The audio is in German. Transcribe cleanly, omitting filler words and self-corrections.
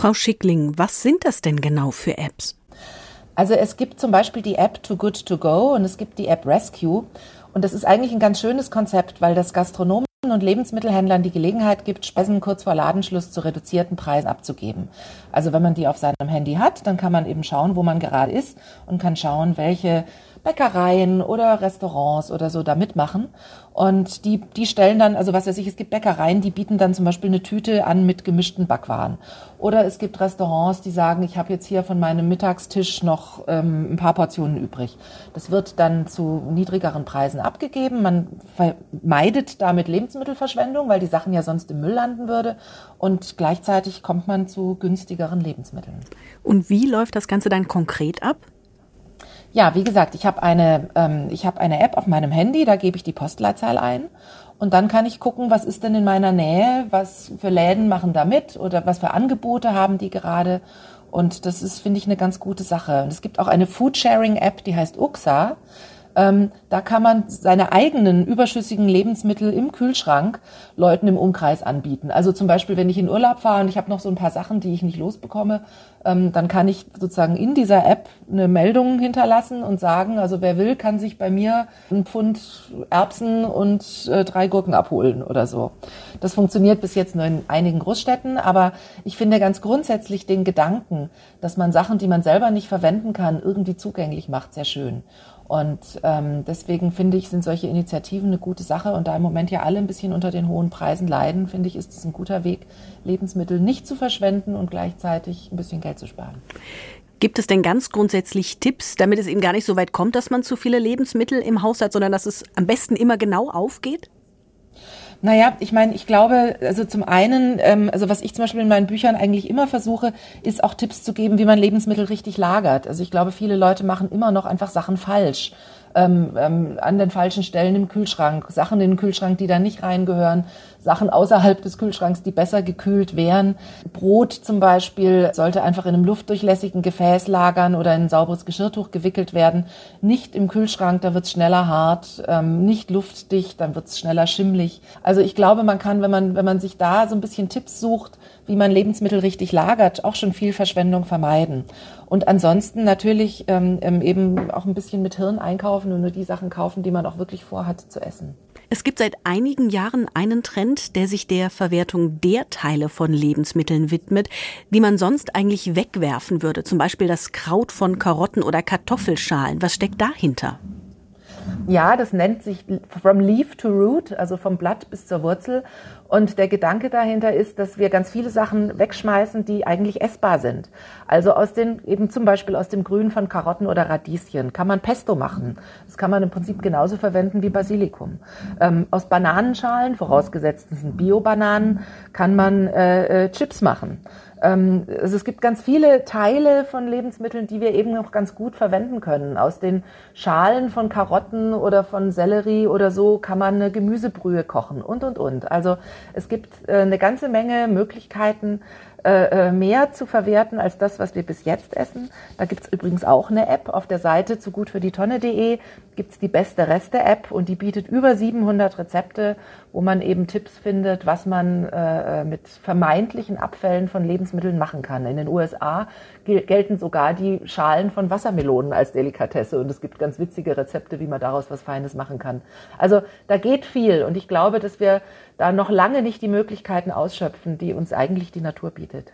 Frau Schickling, was sind das denn genau für Apps? Also es gibt zum Beispiel die App Too Good To Go und es gibt die App Rescue. Und das ist eigentlich ein ganz schönes Konzept, weil das Gastronomen und Lebensmittelhändlern die Gelegenheit gibt, Speisen kurz vor Ladenschluss zu reduzierten Preisen abzugeben. Also wenn man die auf seinem Handy hat, dann kann man eben schauen, wo man gerade ist und kann schauen, welche Bäckereien oder Restaurants oder so da mitmachen. Und die stellen dann, also was weiß ich, es gibt Bäckereien, die bieten dann zum Beispiel eine Tüte an mit gemischten Backwaren. Oder es gibt Restaurants, die sagen, ich habe jetzt hier von meinem Mittagstisch noch ein paar Portionen übrig. Das wird dann zu niedrigeren Preisen abgegeben. Man vermeidet damit Lebensmittelverschwendung, weil die Sachen ja sonst im Müll landen würde. Und gleichzeitig kommt man zu günstigeren Lebensmitteln. Und wie läuft das Ganze dann konkret ab? Ja, wie gesagt, ich habe eine App auf meinem Handy, da gebe ich die Postleitzahl ein und dann kann ich gucken, was ist denn in meiner Nähe, was für Läden machen da mit oder was für Angebote haben die gerade. Und das ist, finde ich, eine ganz gute Sache. Und es gibt auch eine Foodsharing-App, die heißt Uxa. Da kann man seine eigenen überschüssigen Lebensmittel im Kühlschrank Leuten im Umkreis anbieten. Also zum Beispiel, wenn ich in Urlaub fahre und ich habe noch so ein paar Sachen, die ich nicht losbekomme, dann kann ich sozusagen in dieser App eine Meldung hinterlassen und sagen, also wer will, kann sich bei mir ein Pfund Erbsen und 3 Gurken abholen oder so. Das funktioniert bis jetzt nur in einigen Großstädten, aber ich finde ganz grundsätzlich den Gedanken, dass man Sachen, die man selber nicht verwenden kann, irgendwie zugänglich macht, sehr schön. Und deswegen finde ich, sind solche Initiativen eine gute Sache. Und da im Moment ja alle ein bisschen unter den hohen Preisen leiden, finde ich, ist es ein guter Weg, Lebensmittel nicht zu verschwenden und gleichzeitig ein bisschen Geld zu sparen. Gibt es denn ganz grundsätzlich Tipps, damit es eben gar nicht so weit kommt, dass man zu viele Lebensmittel im Haus hat, sondern dass es am besten immer genau aufgeht? Naja, ich meine, ich glaube, also zum einen, also was ich zum Beispiel in meinen Büchern eigentlich immer versuche, ist auch Tipps zu geben, wie man Lebensmittel richtig lagert. Also ich glaube, viele Leute machen immer noch einfach Sachen falsch. An den falschen Stellen im Kühlschrank, Sachen in den Kühlschrank, die da nicht reingehören, Sachen außerhalb des Kühlschranks, die besser gekühlt wären. Brot zum Beispiel sollte einfach in einem luftdurchlässigen Gefäß lagern oder in ein sauberes Geschirrtuch gewickelt werden. Nicht im Kühlschrank, da wird es schneller hart, nicht luftdicht, dann wird es schneller schimmlig. Also ich glaube, man kann, wenn man sich da so ein bisschen Tipps sucht, wie man Lebensmittel richtig lagert, auch schon viel Verschwendung vermeiden. Und ansonsten natürlich eben auch ein bisschen mit Hirn einkaufen und nur die Sachen kaufen, die man auch wirklich vorhat zu essen. Es gibt seit einigen Jahren einen Trend, der sich der Verwertung der Teile von Lebensmitteln widmet, die man sonst eigentlich wegwerfen würde. Zum Beispiel das Kraut von Karotten oder Kartoffelschalen. Was steckt dahinter? Ja, das nennt sich From Leaf to Root, also vom Blatt bis zur Wurzel. Und der Gedanke dahinter ist, dass wir ganz viele Sachen wegschmeißen, die eigentlich essbar sind. Also eben zum Beispiel aus dem Grün von Karotten oder Radieschen kann man Pesto machen. Das kann man im Prinzip genauso verwenden wie Basilikum. Aus Bananenschalen, vorausgesetzt es sind Bio-Bananen, kann man Chips machen. Also es gibt ganz viele Teile von Lebensmitteln, die wir eben noch ganz gut verwenden können. Aus den Schalen von Karotten oder von Sellerie oder so kann man eine Gemüsebrühe kochen und. Also es gibt eine ganze Menge Möglichkeiten, mehr zu verwerten als das, was wir bis jetzt essen. Da gibt's übrigens auch eine App auf der Seite zu gutfürdietonne.de, gibt's die beste Reste-App und die bietet über 700 Rezepte, wo man eben Tipps findet, was man mit vermeintlichen Abfällen von Lebensmitteln machen kann. In den USA gelten sogar die Schalen von Wassermelonen als Delikatesse und es gibt ganz witzige Rezepte, wie man daraus was Feines machen kann. Also da geht viel und ich glaube, dass wir da noch lange nicht die Möglichkeiten ausschöpfen, die uns eigentlich die Natur bietet.